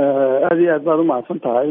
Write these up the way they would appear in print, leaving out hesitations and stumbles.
aad iyo aad baad umahadsan tahay.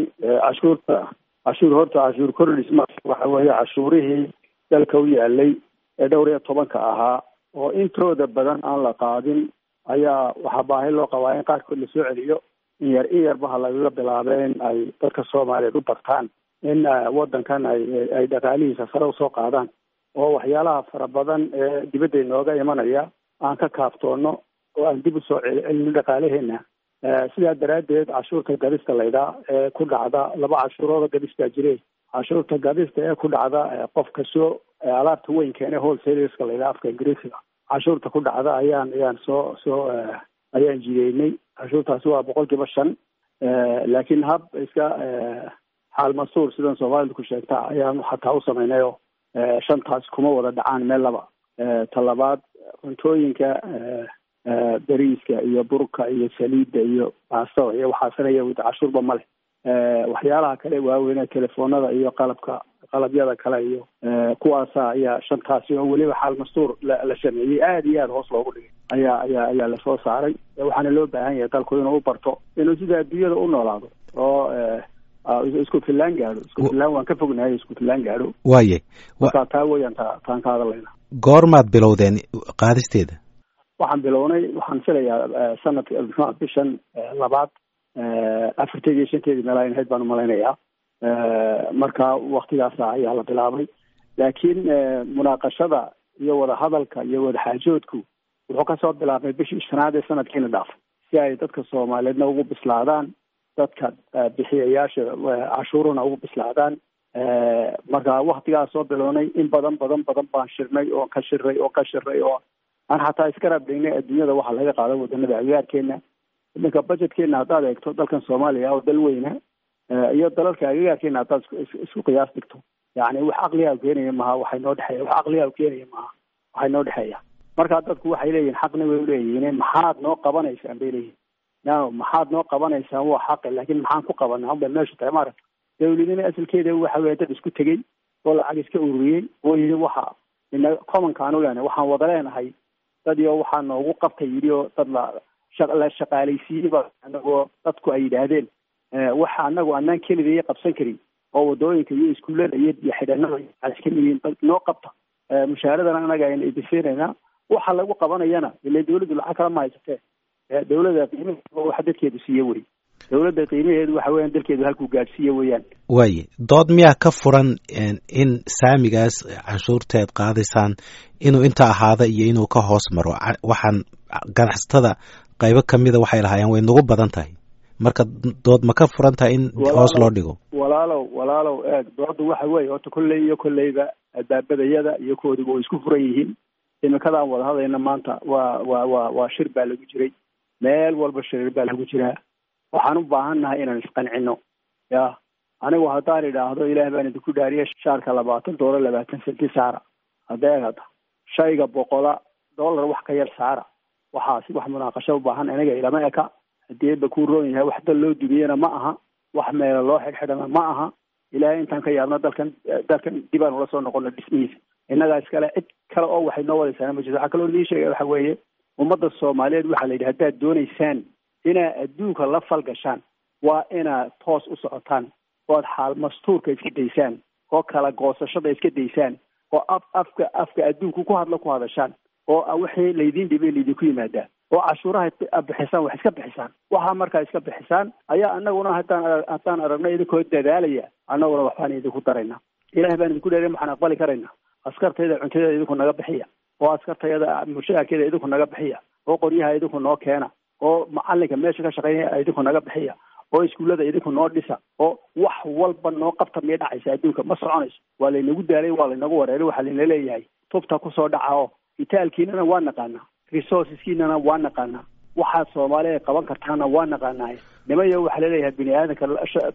cashuur kordhis waxa weeye cashuurihii dalka u yaalay ee dhowr iyo 10 ahaa oo intooda badan aan la qaadin ayaa waxaa baahi loo qabaa in qaarkood la soo celiyo in yarba ha lagaga bilaabeen ay dadka Soomaaliyeed u bartaan in wadankan ay dhaqaalihiisa sare usoo qaadaan oo waxyaalaha fara badan ee dibadda inooga imanaya aan ka kaaftoono oo aan dib usoo celin dhaqaalaheena. sidaa daraaddeed cashuurta gadista laydhaa ee ku dhacda 2 cashuurooda gadista jiray. cashuurta gadista ee ku dhacda qofka soo alaabta weyn keena wholesaleska laydhaa afka Ingiriisiga. cashuurta ku dhacda ayaan ayaan jideynay. cashuurtaasi waa 5%. laakiin hab iska xaal masuur sidan Soomaalidu ku sheegta ayaan xataa u sameynay oo 5taas kuma wada dhacaan meel laba. talabaad cuntooyinka bariiska iyo burka iyo saliidda iyo baastada iyo waxaasanaya cashuurba male. waxyaalaha kale waaweyn telefoonada iyo qalabyada kale iyo kuwaasa ayaa 5taasi oo weliba xaal mastuur la sameeyey aad iyo aad hoos loogu dhigay ayaa la soo saaray. waxaana loo baahan yahay dalku inuu u barto inuu sida adduunyada u noolaado oo isku filaan gaadho. isku filaan waan ka fognahay isku filaan gaadho. waaye marka taa weeyaan taan ka hadlayna. goormaad bilowdeen qaadisteeda? waxaan bilownay waxaan filayaa sanadka bishan 2 4 5 meel ay ahayd baan u malaynayaa. marka waqtigaas ayaa la bilaabay. laakiin munaaqashada iyo wada hadalka iyo wada xaajoodku wuxuu ka soo bilaabmay bishii 5 ee sanadkiina dhaafay si ay dadka Soomaaliyeedna ugu bislaadaan, dadka bixiyayaasha cashuuruna ugu bislaadaan. marka waqtigaas soo bilownay in badan baan shirnay oo ka shirray oo aan xataa iska raadinay adduunyada waxa laga qaado wadanada agagaarkeena. iminka budgetkeena haddaad eegto dalkan Soomaaliya oo dal weyna iyo dalalka agagaarkeena haddaad isku qiyaas dhigto yani wax aqliga keenaya maaha waxay noo dhexeeya. marka dadku waxay leeyihiin xaqna way leeyihiin maxaad noo qabanaysaan bay leeyihiin. maxaad noo qabanaysaan waa xaq laakiin maxaan ku qabanaa hamba meesha tahay maarag. dawladnimada asalkeeda waxa weeye dad isku tegey oo lacag iska ururiyey oo yidhi waxa ina common kaanu leenahay waxaan wada leenahay dad iyo waxaa noogu qabtay yidhi oo dad la shaqaalaysiiyeyba anagoo dadku ay yidhaahdeen waxa anagu anaan keligaya qabsan karin oo wadooyinka iyo iskuullada iyo xidhanada iska miyiin noo qabta mushaaradana anaga ayna idinsiinaynaa. waxa lagu qabanayana ilaa dawladdu lacag kala ma haysatee dawladda qiimaheeda waxa dadkeedu siiye wey. dawladda qiimaheedu waxa weeyaan dalkeedu halkuu gaadhsiiye weeyaan. waaye dood miyaa ka furan in saamigaas cashuurteed qaadaysaan inuu inta ahaada iyo inuu ka hoos maro? waxaan ganacsatada qaybo kamida waxay lahaayeen way nagu badan tahay. marka dood ma ka furan tahay in hoos loo dhigo? walaalow eeg doodu waxa weeye horta kolleyba albaabadayada iyo koodiba way isku furan yihiin. imikadaan wada hadayna maanta waa shir baa lagu jiray. meel walba shir baa lagu jiraa. waxaan u baahannahay inaan isqancino. anigu haddaan idhaahdo ilaah baan idinku dhaariya shaarka $20 20 senti saara hadeegada shayga $100 wax ka yar saara waxaasi wax munaaqasho u baahan aniga ilama eka. haddii ku roon yahay wax dal loo dubiyana ma aha, wax meel loo xidhxidhana ma aha. ilaahay intaan ka yaabna dalkan dibaan ula soo noqono dhismihiisa. innagaa iskale cid kale oo waxay noo wadaysaana ma jirto. waxaa kaloo nii sheegay waxa weeye ummadda Soomaaliyeed waxaa la yidhi haddaad doonaysaan inaad adduunka la falgashaan waa inaad toos u socotaan ood xaal mastuurka iska daysaan oo kala goosashada iska daysaan oo afka adduunku ku hadashaan oo wixii laydin dhibay laydinku yimaadaa oo cashuuraha bixisaan wax iska bixisaan. waxaa markaa iska bixisaan ayaa anaguna haddaan aragno idinkoo dadaalaya anaguna waxbaan idinku daraynaa. ilaah baan idinku dheeray waxaan aqbali karaynaa. askartayda cuntadeeda idinku naga bixiya oo askartayda mushaarkeeda idinku naga bixiya oo qoryaha idinku noo keena oo macalinka meesha ka shaqeynaya idinku naga bixiya oo iskuullada idinku noo dhisa oo wax walba noo qabta miyay dhacaysa adduunka ma soconayso. waa laynagu daalay, waa laynagu wareeray. waxaa layna leeyahay tubta kusoo dhaca oo itaalkiinana waa naqaanaa, resourceskiinana waa naqaanaa, waxaad Soomaaliya qaban kartaana waa naqaanaa. nimayo waxaa laleeyahay bini aadanka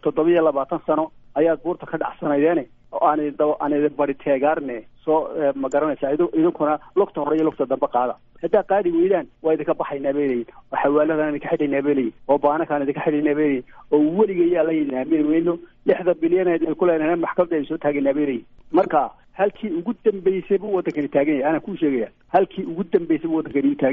27 sano ayaad buurta ka dhacsanaydeen oo aan bari teegaarne soo ma garanaysaa idinkuna lugta hore iyo lugta dambe qaada. haddaa qaadi weydaan waa idinka baxaynaa bay leeyihin oo xawaaladaan idinka xidhaynaa bay leeyihin oo baanakaan idinka xidhaynaa bay leeyihin oo weligayaa la yidhaamiri weyno 6 bilyan ay ku leenahay maxkamadda ay soo taaganaa bay leeyihin. marka halkii ugu dambeysay buu wadankani taagan yahay. anaa kuu sheegaya halkii ugu dambeysay buu wadankani taagan yahay.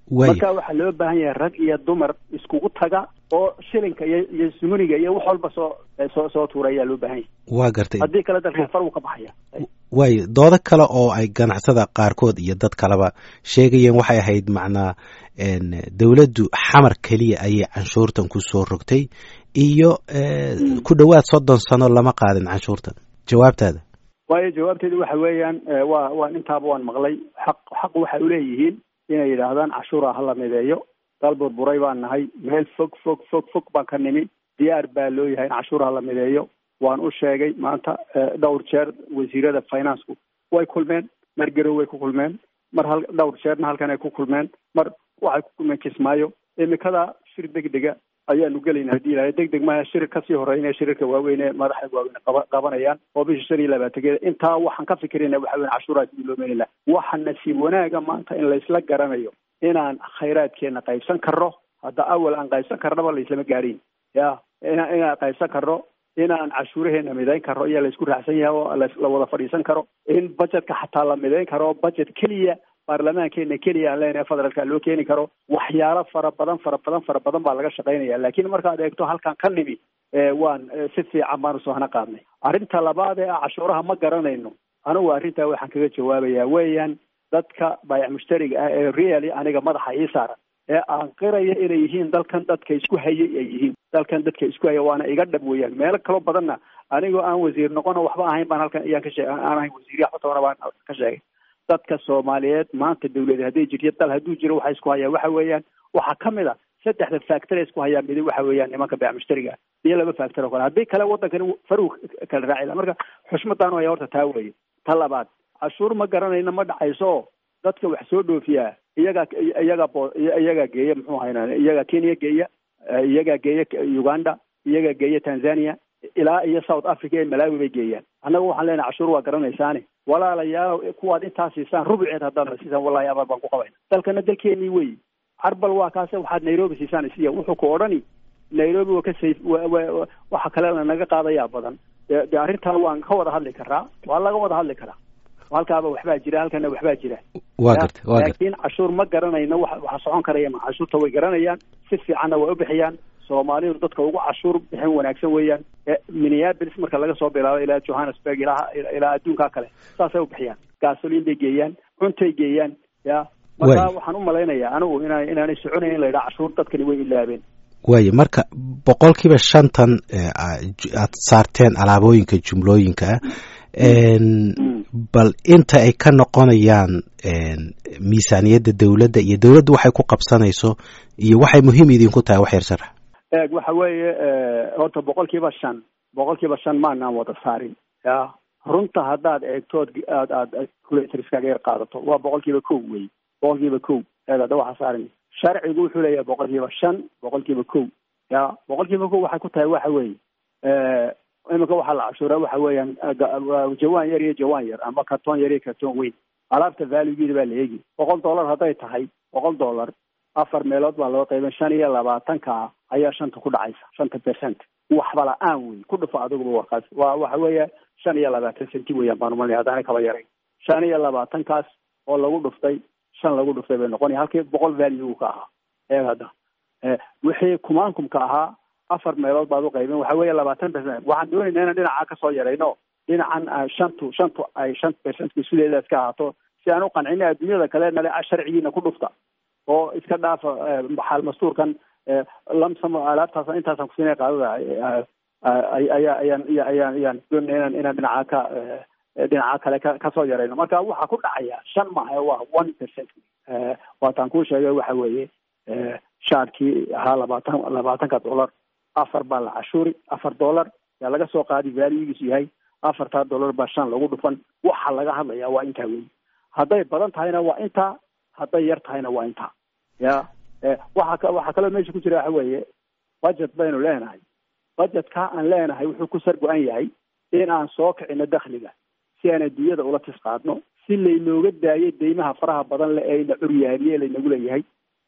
marka waxaa loo baahan yahay rag iyo dumar iskugu taga oo shilinka iyo sumuniga iyo wax walba soo tuura ayaa loo baahan yahay. waa gartay. haddii kale dalka far uu ka baxaya. waayo doodo kale oo ay ganacsada qaarkood iyo dad kaleba sheegayeen waxay ahayd macnaa dawladdu xamar keliya ayay canshuurtan ku soo rogtay iyo ku dhowaad 30 sano lama qaadin canshuurtan. jawaabtaada? waayo jawaabteedu waxa weeyaan waa intaaba waan maqlay. xaq waxay u leeyihiin inay yidhaahdaan cashuura hala mideeyo. dal burburay baan nahay, meel fog baan ka nimi, diyaar baa loo yahay in cashuura hala mideeyo. waan u sheegay maanta dhowr jeer wasiirada financku way kulmeen, mar garow way ku kulmeen, mar dhowr jeerna halkan ay ku kulmeen, mar waxay ku kulmeen Kismaayo. imikada shir degdega ayaanu gelayna haddii ilaahay degdeg maaha shir kasii horeynaya shirarka waaweyn ee madaxda waaweyn qabanayaan oo bisha 25 intaa waxaan ka fikirayna waxa weyn cashuuraha sidii loo meeli lahaa. waxaan nasiib wanaaga maanta in laysla garanayo inaan khayraadkeena qaybsan karno. hadda awal aan qaybsan karnaba laislama gaarin inaan qaybsan karno, inaan cashuuraheena midayn karno iyo laysku raacsan yahay oo la wada fadhiisan karo, in budgetka xataa la midayn karo, budget keliya baarlamaankeena keliya aan leenahay federaalka loo keeni karo. waxyaalo fara badan baa laga shaqaynaya. laakiin markaad eegto halkan ka nimi waan si fiican baan usoo hana qaadnay. arrinta labaad ee cashuuraha ma garanayno, anigu arrintaa waxaan kaga jawaabayaa weeyaan dadka baayac mushtariga ah ee really aniga madaxa ii saaran ee aan qiraya inay yihiin dalkan dadka isku hayay ay yihiin dalkan dadka isku haya waana iga dhab weeyaan. meelo kaloo badanna anigoo aan wasiir noqono waxba ahayn baan halkan iyaan ka sheegay, aan ahayn wasiir waxtoona baan ka sheegay. dadka Soomaaliyeed maanta dawladda hadday jirto dal hadduu jiro waxa isku haya waxa weeyaan waxa kamid ah 3 factor isku haya mid waxa weeyaan nimanka baayac mushtariga iyo 2 factor oo kale. haddii kale wadankan faruq kala raacida marka xushmadaan oo horta taa weeye. ta labaad cashuur ma garanayna ma dhacayso. dadka wax soo dhoofiya iyaga geeya muxuu haynaa iyaga Kenya geeya, iyaga geeya Uganda, iyaga geeya Tanzania ilaa iyo South Africa iyo Malawi bay geeyaan. annaga waxaan leenahay cashuur waa garanaysaane walaalayaal kuwaad intaas siisaan rubuceed haddaan siisaan wallahi abaal baan ku qabayna. dalkana dalkeenii wey. carbal waa kaase waxaad Nairobi siisaan isiya wuxuu ku odhani Nairobi waa ka sayf waxa kale naga qaadaya badan. arrintaa waan ka wada hadli karaa, waa laga wada hadli karaa. halkaaba waxbaa jira, halkana waxbaa jira. laakiin cashuur ma garanayno waxa socon karaya ma cashuurta way garanayaan si fiicanna way u bixiyaan. Soomaalidu dadka ugu cashuur bixin wanaagsan weeyaan. Minneapolis marka laga soo bilaabo ilaa Johannesburg ilaa adduunka kale saasay u bixiyaan. gasoline bay geeyaan, cuntay geeyaan. marka waxaan u malaynayaa anigu inaanay soconayn in la yidhaha cashuur dadkani way ilaabeen. waayo marka 50% aad saarteen alaabooyinka jumlooyinka bal inta ay ka noqonayaan miisaaniyadda dawladda iyo dawladdu waxay ku qabsanayso iyo waxay muhiim idinku tahay wax yar sharax. waxa weeye horta 5% maanaan wada saarin. runta haddaad eegtood aad calculatorska yar qaadato waa 1% wey. 1% hada waxa saaran sharcigu wuxuu leeyahay 5%, 1%. 1% waxay ku tahay waxa weeye imika waxa la cashuura waxa weeyaan jawaan yar iyo jawaan yar ama kartoon yar iyo kartoon weyn. alaabta value-geeda baa la eegi. $100 hadday tahay $100 afar meelood baa loo qaybin 25 ayaa 5 ku dhacaysa 5%. waxba la'aan weyn ku dhufo adigu warqaas waa waxa weeye 25 senti weeyaan baan umaleeyaa hadaan kaba yaray. 25 kaas oo lagu dhuftay 5 lagu dhuftay bay noqon halkii 100 value ka ahaa. hada wixii kumaankumka ahaa afar meelood baad u qaybin waxa weeye 20%. waxaan doonaynaa inaan dhinaca ka soo yarayno dhinacan 5 ay 5% sideedaas ka ahaato si aan u qancino adduunyada kale nala sharcigiina ku dhufta oo iska dhaafa xal mastuurkan lamsamo alaabtaas intaasan ku siinay qaadada ayaan doonayna inaan dhinaca kale ka soo yarayno. marka waxa ku dhacaya 5 maaha waa 1%. waataan ku sheegay waxa weeye shaarkii ahaa $20 afar baa la cashuuri $4 yaa laga soo qaadi value-giisu yahay $4 baa 5 lagu dhufan. waxa laga hadlayaa waa intaa weyn. hadday badan tahayna waa intaa, hadday yar tahayna waa intaa. waxa kaloo meesha ku jira waxa weeye budget baynu leenahay. budgetka aan leenahay wuxuu ku sargo-an yahay in aan soo kicino dakhliga si aan adduunyada ula tisqaadno, si laynooga daayo deymaha faraha badan le ee la curyaamiye laynagu leeyahay.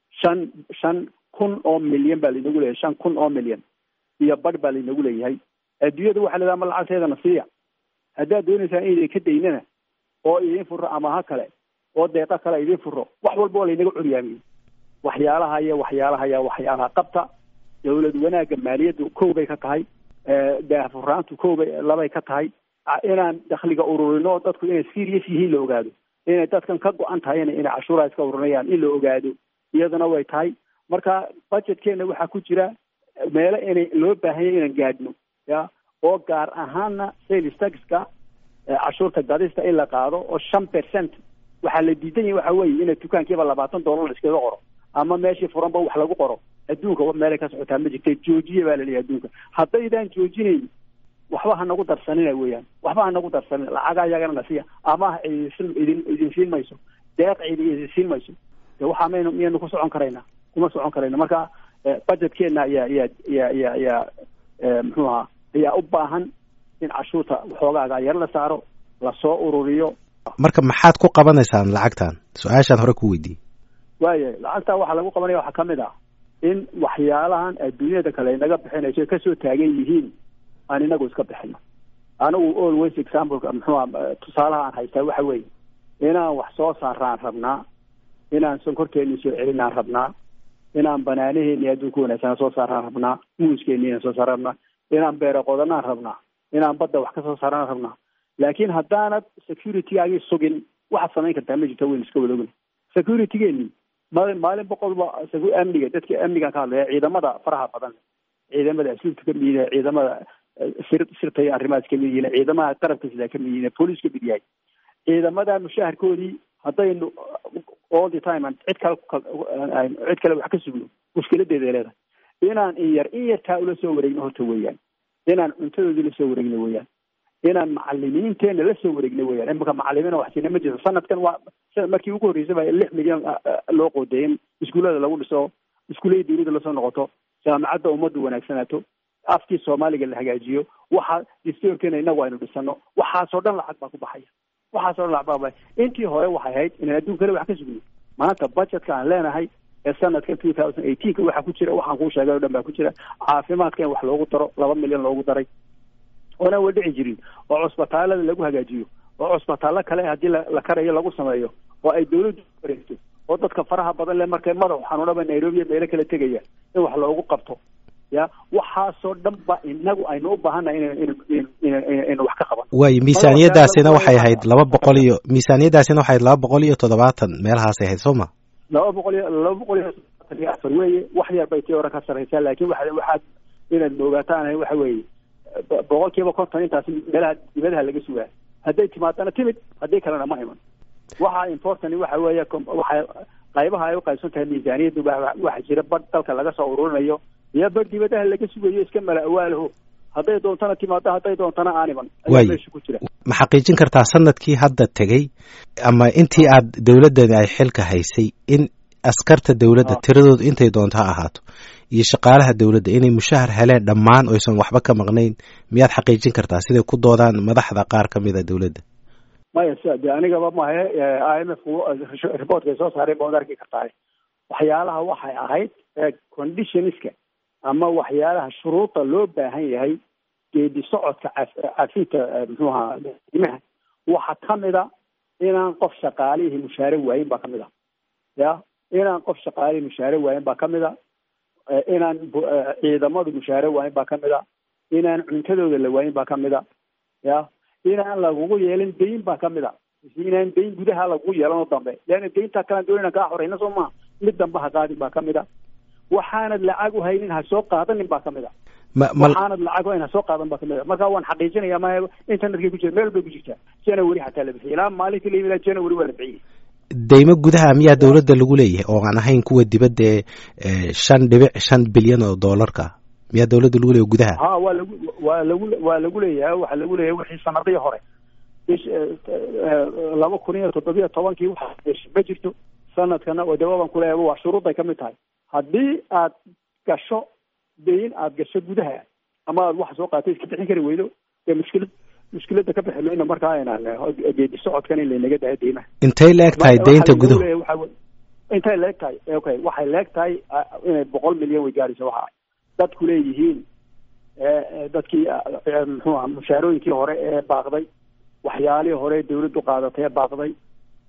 5,000 milyan baa laynagu leeyahay. 5,000 milyan iyo badh baa laynagu leeyahay. adduunyada waxaa leedahay ma lacagteedana siiya. haddaad doonaysaan inay ka daynana oo idin furo ama ha kale oo deeqa kale idin furo wax walba oo laynaga curyaamiyey. waxyaalaha qabta. dawlad wanaagga maaliyaddu kow bay ka tahay, daahfurnaantu labay ka tahay, inaan dakhliga ururino dadku inay serious yihiin la ogaado, inay dadkan ka go-an tahay inay cashuuraha iska ururinayaan in la ogaado iyaduna way tahay. marka budgetkeena waxaa ku jira meelo inay loo baahan yahay inaan gaadhno ya, oo gaar ahaana sales taxka cashuurta gadista in la qaado oo 5%. waxaa la diidan yahay waxa weeye in dukaankiiba $20 iskaga qoro ama meeshii furanba wax lagu qoro. adduunka meelay ka socotaa ma jirtay, joojiye baa la leeyahay adduunka. haddaydaan joojinayn waxba ha nagu darsanina weeyaan, waxba ha nagu darsanin, lacaga iyagana nasiya ama idin siin mayso, deeq idin siin mayso. waxaa miyaynu ku socon karaynaa? kuma socon karayna. marka budgetkeena ayaa muxuu ahaa ayaa u baahan in cashuurta waxoogaaga yar la saaro, lasoo ururiyo. marka maxaad ku qabanaysaan lacagtan? su-aashaan hore ku weydiiyey. waaya lacagtaa waxaa lagu qabanaya waxaa kamid ah in waxyaalahan adduunyada kale inaga bixinayso kasoo taagan yihiin aan inagu iska bixino. anigu always exampleka muxuu tusaalaha aan haystaa waxa weeye inaan wax soo saaraan rabnaa, inaan sonkorteeni soo celinaan rabnaa, inaan banaanaheeni adduunka wanaagsan soo saaraan rabnaa, muuskeeni soo saaraan rabnaa, inaan beero qodanaan rabnaa, inaan badda wax ka soo saaraan rabnaa. laakiin haddaanad securitygaagii sugin waxaad samayn kartaa ma jirto. weyn iska wadaogna securitygeeni maalin boqolba amniga, dadka amniga ka hadlaya, ciidamada faraha badan, ciidamada asluubta ka mid yihiin, ciidamada sirta iyo arrimahaas ka mid yihiin, ciidamada qarabka sida ka mid yihiin, police ka mid yahay. ciidamada mushaharkoodii haddaynu all the time aan cid kale wax ka sugno mushkiladeeda leedahay. inaan in yartaa ula soo wareegno horta weeyaan, inaan cuntadoodii la soo wareegno weeyaan, inaan macalimiinteena la soo wareegno weeyaan. imika macalimiina wax siina ma jirto. sanadkan waa markii ugu horreysay baa 6 milyan loo qodeeyay in iskuullada lagu dhiso, iskuullada dawladda lasoo noqoto, jaamacadda ummaddu wanaagsanaato, afkii soomaaliga la hagaajiyo. waxa distoorkeena inagu aynu dhisano, waxaasoo dhan lacag baa ku baxaya. intii hore waxay ahayd inaan adduunkale wax ka sugno. maanta budgetka aan leenahay ee sanadka 2018 waxaa ku jira waxaan kuu sheegay oo dhan baa ku jira. caafimaadka in wax loogu daro 2 milyan loogu daray oona wa dhici jirin, oo cusbitaalada lagu hagaajiyo, oo cusbitaallo kale haddii la karayo lagu sameeyo, oo ay dawladdu wareegto, oo dadka faraha badan le markay madax xanuunaba Nairobi meelo kala tegaya in wax loogu qabto. ya waxaasoo dhan ba inagu aynu u baahannahay inaynu wax ka qaban. waayo miisaaniyadaasina waxay ahayd 270 meelahaasay ahayd soo ma? 274 weeye. wax yar bay tii hore ka sarraysaa, laakiin waxaad inaad moogataan waxa weeye 50% intaas meelaha dibadaha laga sugaa. hadday timaadana timid, haddii kalena ma iman. waxa important waxa weeye waxay qaybaha ay u qaybsan tahay miisaaniyaddu waxa jira bad dalka laga soo ururinayo iyo bad dibadaha laga sugayo iska mala awaalaho. hadday doontana timaado, hadday doontana aan iman. meesha ku jira. ma xaqiijin kartaa sanadkii hadda tegey ama intii aad dawladdeeda ay xilka haysay in askarta dawladda tiradoodu intay doonto ha ahaato iyo shaqaalaha dawladda inay mushahar heleen dhammaan oysan waxba ka maqnayn? miyaad xaqiijin kartaa siday ku doodaan madaxda qaar ka mid a dawladda? maya de anigaba mahe IMF reportkay soo saareen baad arki kartaa. waxyaalaha waxay ahayd conditionska ama waxyaalaha shuruuda loo baahan yahay geedi socodka cafinta muxuu ahaa qiimaha. waxaa kamid a inaan qof shaqaalihii mushaare waayin baa kamid a. ya inaan qof shaqaalihii mushaare waayin baa kamid a. inaan ciidamadu mushaare waayin baa kamid a. inaan cuntadooda la waayin baa kamid a. ya inaan lagugu yeelin dayn baa kamid a. inaan dayn gudaha lagugu yeelano dambe, leanna daynta kalaan doonayna kaa xoreyna soo maa, mid dambe ha qaadin baa kamid a. waxaanad lacag u haynin ha soo qaadanin baa kamid a. waxaanad lacag u haynin ha soo qaadan baa kamid a. marka waan xaqiijinaya ma internetkay ku jira, meel bay ku jirtaa. January xataa la bixiyay, ilaa maalintii la yimid January waa la bixiyay. deymo gudaha miyaa dawladda lagu leeyahay oo aan ahayn kuwa dibadda ee 5.5 bilyan oo doolarka? miyaa dawladda lagu leeyahay gudaha? ha waa lagu leeyahay. waxaa lagu leeyahay wixii sanadii hore 2017 waxa ma jirto. sanadkana oo dawaban ku leeyahay waa shuruuday kamid tahay. haddii aad gasho dayn, aad gasho gudaha ama aad wax soo qaatay iska bixin kari weydo, ee mushkiladda ka bixi mayno. markaa inaan geedi socodkan in laynaga dahay deymaha. intay la eg tahay daynta guduhu? intay la eg tahay okay, waxay la eg tahay inay 100 milyan way gaarayso. waxa dadku leeyihiin dadkii muxuu ahaa mushaarooyinkii hore ee baaqday, waxyaalihii hore dawladdu qaadatay ee baaqday,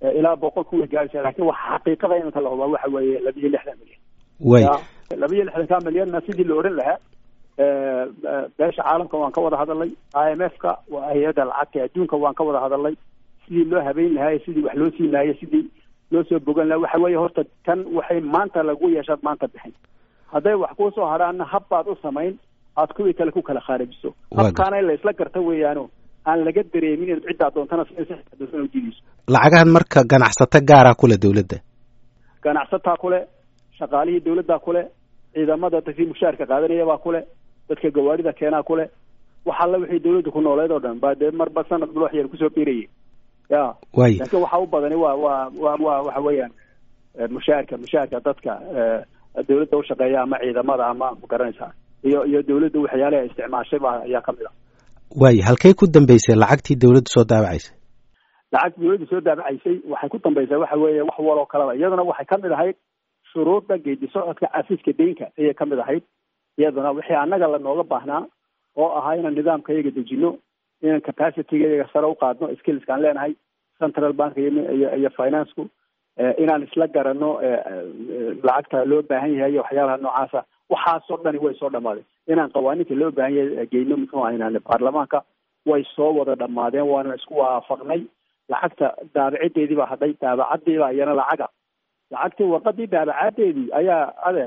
ilaa 100 kun gaaraysa, laakiin waxa xaqiiqada inta la hubo waxa weeye 260 milyan. way 260 milyan sidii la oran lahaa beesha caalamka waan ka wada hadalnay, IMF-ka waa hay'adda lacagta adduunka waan ka wada hadalnay, sidii loo habeyn lahaa, sidii wax loo siin lahaa, sidii loo soo bogan lahaa. waxa weeye horta tan waxay maanta lagu yeeshaa maanta bixin, hadday wax ku soo haraana habbaad u samayn aad kuwii kale ku kala khaarijiso. habkaana in la isla garta weeyaano aan laga dareemin in cidda doontana u jidiso. lacagahan marka ganacsato gaara kule dawladda, ganacsataa kule, shaqaalihii dawladda kule, ciidamada dadkii mushaarka qaadanaya baa kule, dadka gawaarida keenaa kule, waxa la wixii dawladdu ku nooleed oo dhan baa dee marba sanad wax yar kusoo biirayay. way laakiin waxa u badani waa waxa weeyaan mushaarka dadka dawladda u shaqeeya ama ciidamada ama magaranaysaa iyo dawladda waxyaalaha isticmaashay ayaa kamid ah. way halkay ku dambeysay lacagtii dawladdu soo daabacaysay? lacagtii dawladdu soo daabacaysay waxay ku dambeysay waxa weeye wax waloo kalaba, iyaduna waxay kamid ahayd shuruudda geedi socodka cafiska deynka ayay kamid ahayd. iyaduna wixii annaga lanooga baahnaa oo ahaa inaan nidaamka iyaga dejino, inaan capacity-ga iyaga sare u qaadno, skillskaan leenahay central bank iyo finance-ku, inaan isla garanno lacagta loo baahan yahay iyo waxyaalaha noocaasa. waxaasoo dhani way soo dhammaadeen. inaan qawaaniinta loo baahan yahay geyno muxuu ahayn baarlamaanka way soo wada dhammaadeen, waana isku waafaqnay. lacagta daabacideedii baa hadhay, daabacadiibaa iyana lacagtii warqadii daabacadeedii ayaa adeer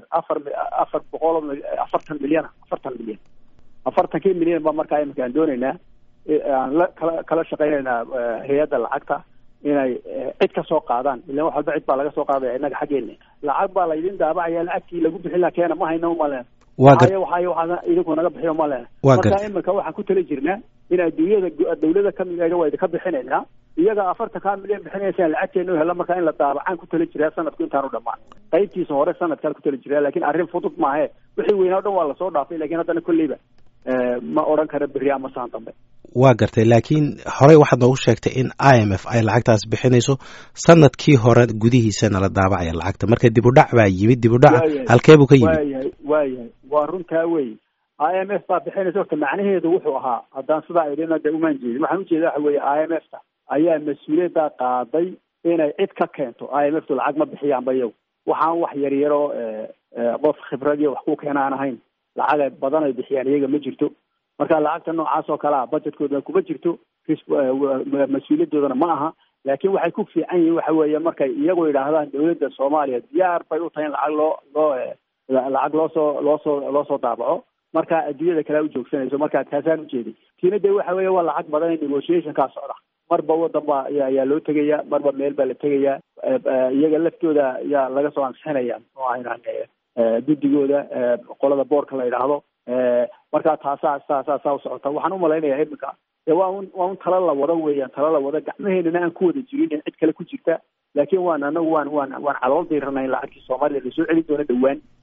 40 milyan 40 milyan baa markaa imika aan doonaynaa aan kala shaqaynaynaa hay-adda lacagta inay cid ka soo qaadaan. ilaan wax walba cid baa laga soo qaadaya innaga xaggeena. lacag baa laydin daabacaya, lacagtii lagu bixin lahaa keena ma hayno uma leena. waxaa idinku naga bixiyo ma leena. marka imika waxaan ku tala jirnaa in adduunyada dawlada kamid ah waa idinka bixinaynaa, iyaga 40 milyan bixinaysa lacagteena u hela. marka in la daabacaan ku tala jiraa sanadku intaanu dhammaan, qaybtiisa hore sanadkan ku tala jiraa. laakiin arrin fudud maahe, wixii weynaa o dhan waa lasoo dhaafay. laakiin haddana kolleyba ma odhan kara berri ama saan dambe. waa gartay, laakiin horey waxaad noogu sheegtay in IMF ay lacagtaas bixinayso sanadkii hore gudihiisana la daabacaya lacagta. marka dib u dhac baa yimid. dib u dhac halkee buu ka yimid? waayahay waa runtaa wey. IMF baa bixinaysa. horta macnaheedu wuxuu ahaa, haddaan sidaa idhina de umaan jeedin, waxaan ujeeda waxa weeye IMF-ta ayaa mas-uuliyadda qaaday inay cid ka keento. IMF-tu lacag ma bixiyaanba iyagu, waxaan wax yaryaro qof khibrad iyo wax ku keena aan ahayn. lacag badan ay bixiyaan iyaga ma jirto. marka lacagta noocaas oo kale ah budgetkooda kuma jirto, mas-uuliyadoodana ma aha. laakiin waxay ku fiican yihiin waxa weeye markay iyagu yidhaahdaan dawladda Soomaaliya diyaar bay u tahay in lacag loo soo daabaco, marka adduunyada kale u joogsanayso. marka taasaan ujeeday. tiina dee waxa weeye waa lacag badan in negotiation-kaa socda. marba wadan baa ayaa loo tegaya, marba meel baa la tegaya. iyaga laftooda ayaa laga soo ansixinaya oo aynaan guddigooda qolada boorka la yidhaahdo. markaa taasaa u socota. waxaan u malaynayaa imika waa un tala la wada weeyaan, tala la wada. gacmaheenana aan ku wada jirin in cid kale ku jirta, laakiin anagu waan calool diiranayn lacagtii Soomaaliya la soo celin doono dhawaan.